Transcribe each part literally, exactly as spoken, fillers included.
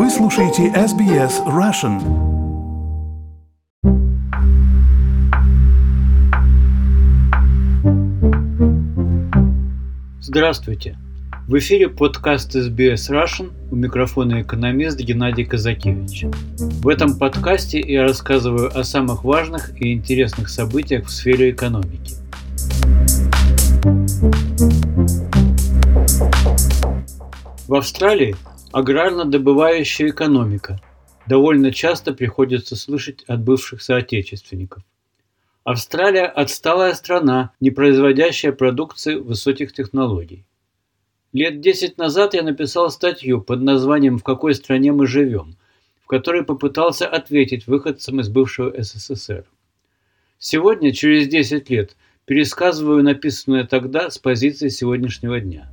Вы слушаете эс би эс Russian. Здравствуйте! В эфире подкаст эс би эс Russian, у микрофона экономист Геннадий Казакевич. В этом подкасте я рассказываю о самых важных и интересных событиях в сфере экономики. В Австралии аграрно-добывающая экономика. Довольно часто приходится слышать от бывших соотечественников. Австралия – отсталая страна, не производящая продукции высоких технологий. Лет десять назад я написал статью под названием «В какой стране мы живем», в которой попытался ответить выходцам из бывшего эс эс эс эр. Сегодня, через десять лет, пересказываю написанное тогда с позиции сегодняшнего дня.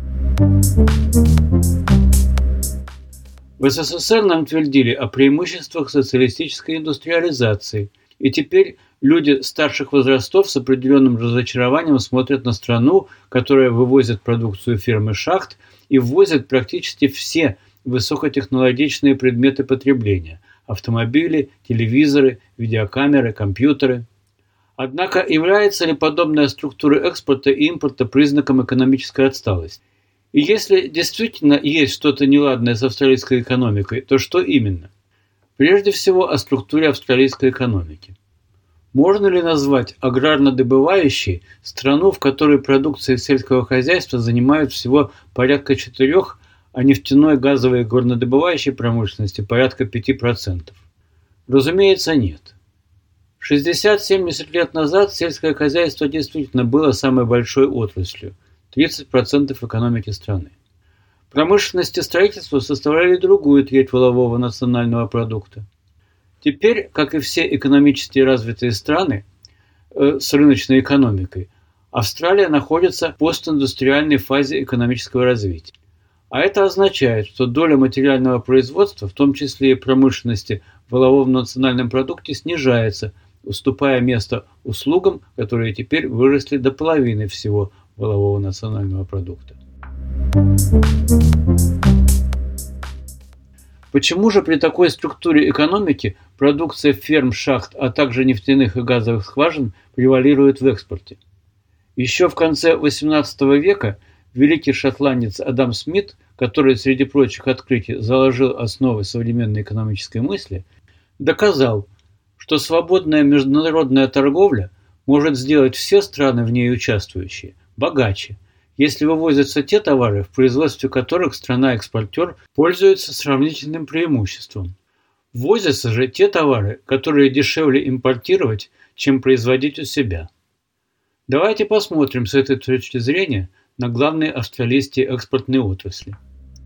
В эс эс эс эр нам твердили о преимуществах социалистической индустриализации, и теперь люди старших возрастов с определенным разочарованием смотрят на страну, которая вывозит продукцию фирмы шахт и ввозит практически все высокотехнологичные предметы потребления – автомобили, телевизоры, видеокамеры, компьютеры. Однако является ли подобная структура экспорта и импорта признаком экономической отсталости? И если действительно есть что-то неладное с австралийской экономикой, то что именно? Прежде всего о структуре австралийской экономики. Можно ли назвать аграрно-добывающей страну, в которой продукцией сельского хозяйства занимают всего порядка четырех, а нефтяной, газовой и горнодобывающей промышленности порядка пяти процентов? Разумеется, нет. шестьдесят-семьдесят лет назад сельское хозяйство действительно было самой большой отраслью – тридцать процентов экономики страны. Промышленность и строительство составляли другую треть валового национального продукта. Теперь, как и все экономически развитые страны э, с рыночной экономикой, Австралия находится в постиндустриальной фазе экономического развития. А это означает, что доля материального производства, в том числе и промышленности в валовом национальном продукте, снижается, уступая место услугам, которые теперь выросли до половины всего валового национального продукта. Почему же при такой структуре экономики продукция ферм, шахт, а также нефтяных и газовых скважин превалирует в экспорте? Еще в конце восемнадцатого века великий шотландец Адам Смит, который среди прочих открытий заложил основы современной экономической мысли, доказал, что свободная международная торговля может сделать все страны, в ней участвующие, богаче, если вывозятся те товары, в производстве которых страна-экспортер пользуется сравнительным преимуществом. Ввозятся же те товары, которые дешевле импортировать, чем производить у себя. Давайте посмотрим с этой точки зрения на главные австралийские экспортные отрасли.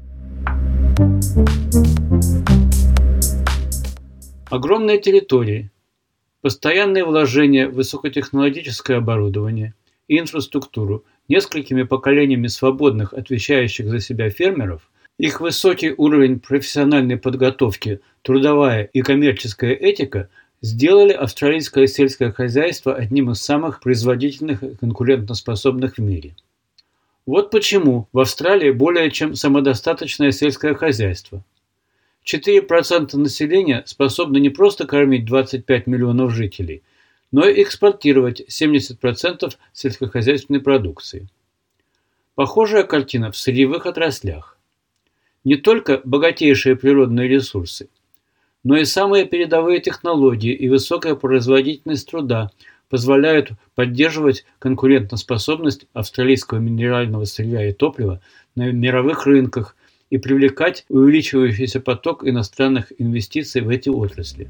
Огромные территории, постоянные вложения в высокотехнологическое оборудование и инфраструктуру несколькими поколениями свободных, отвечающих за себя фермеров, их высокий уровень профессиональной подготовки, трудовая и коммерческая этика сделали австралийское сельское хозяйство одним из самых производительных и конкурентоспособных в мире. Вот почему в Австралии более чем самодостаточное сельское хозяйство. четыре процента населения способны не просто кормить двадцать пять миллионов жителей, но и экспортировать семьдесят процентов сельскохозяйственной продукции. Похожая картина в сырьевых отраслях. Не только богатейшие природные ресурсы, но и самые передовые технологии и высокая производительность труда позволяют поддерживать конкурентоспособность австралийского минерального сырья и топлива на мировых рынках и привлекать увеличивающийся поток иностранных инвестиций в эти отрасли.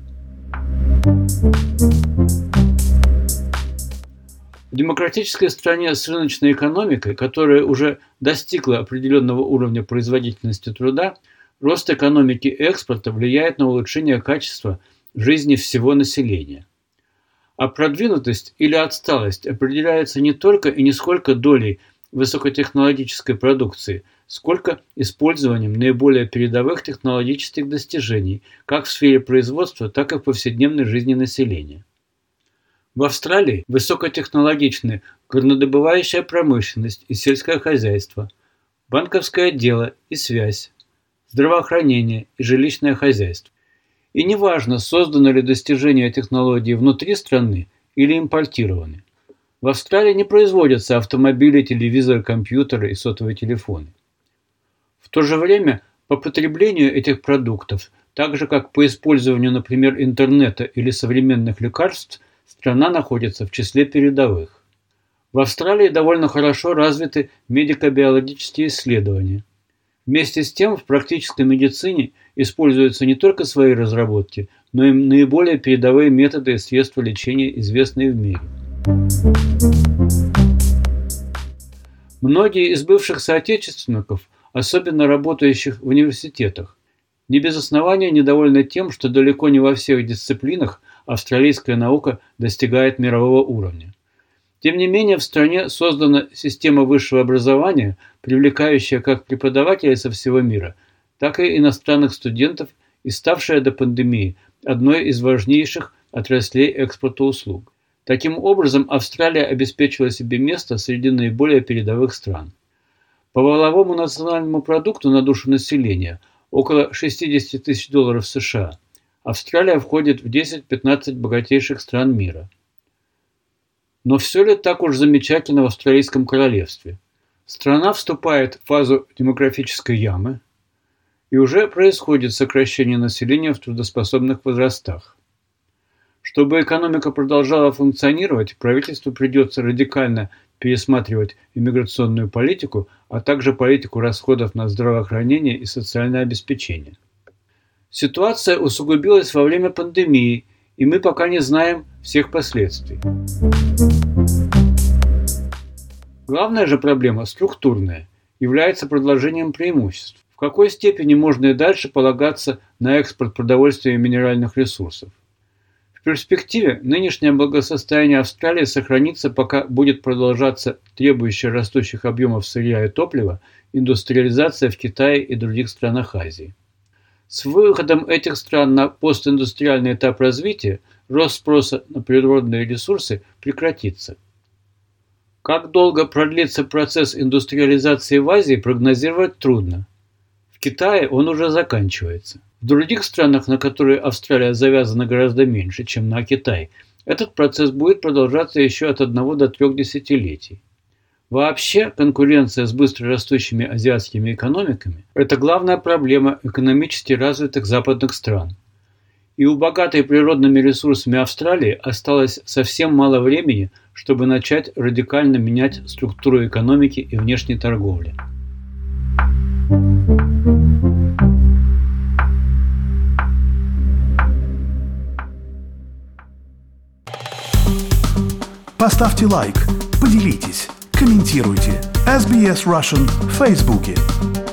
В демократической стране с рыночной экономикой, которая уже достигла определенного уровня производительности труда, рост экономики и экспорта влияет на улучшение качества жизни всего населения. А продвинутость или отсталость определяется не только и не сколько долей высокотехнологической продукции, сколько использованием наиболее передовых технологических достижений как в сфере производства, так и в повседневной жизни населения. В Австралии высокотехнологичны горнодобывающая промышленность и сельское хозяйство, банковское дело и связь, здравоохранение и жилищное хозяйство. И неважно, созданы ли достижения технологий внутри страны или импортированы. В Австралии не производятся автомобили, телевизоры, компьютеры и сотовые телефоны. В то же время по потреблению этих продуктов, так же как по использованию, например, интернета или современных лекарств, страна находится в числе передовых. В Австралии довольно хорошо развиты медико-биологические исследования. Вместе с тем в практической медицине используются не только свои разработки, но и наиболее передовые методы и средства лечения, известные в мире. Многие из бывших соотечественников, особенно работающих в университетах, не без основания недовольны тем, что далеко не во всех дисциплинах австралийская наука достигает мирового уровня. Тем не менее, в стране создана система высшего образования, привлекающая как преподавателей со всего мира, так и иностранных студентов и ставшая до пандемии одной из важнейших отраслей экспорта услуг. Таким образом, Австралия обеспечила себе место среди наиболее передовых стран. По валовому национальному продукту на душу населения около шестьдесят тысяч долларов США. Австралия входит в десять-пятнадцать богатейших стран мира. Но все ли так уж замечательно в Австралийском королевстве? Страна вступает в фазу демографической ямы, и уже происходит сокращение населения в трудоспособных возрастах. Чтобы экономика продолжала функционировать, правительству придется радикально пересматривать иммиграционную политику, а также политику расходов на здравоохранение и социальное обеспечение. Ситуация усугубилась во время пандемии, и мы пока не знаем всех последствий. Главная же проблема, структурная, является продолжением преимуществ. В какой степени можно и дальше полагаться на экспорт продовольствия и минеральных ресурсов? В перспективе нынешнее благосостояние Австралии сохранится, пока будет продолжаться требующая растущих объемов сырья и топлива индустриализация в Китае и других странах Азии. С выходом этих стран на постиндустриальный этап развития рост спроса на природные ресурсы прекратится. Как долго продлится процесс индустриализации в Азии, прогнозировать трудно. В Китае он уже заканчивается. В других странах, на которые Австралия завязана гораздо меньше, чем на Китай, этот процесс будет продолжаться еще от одного до трех десятилетий. Вообще, конкуренция с быстро растущими азиатскими экономиками – это главная проблема экономически развитых западных стран. И у богатой природными ресурсами Австралии осталось совсем мало времени, чтобы начать радикально менять структуру экономики и внешней торговли. Поставьте лайк, поделитесь, комментируйте. эс би эс Russian в Фейсбуке.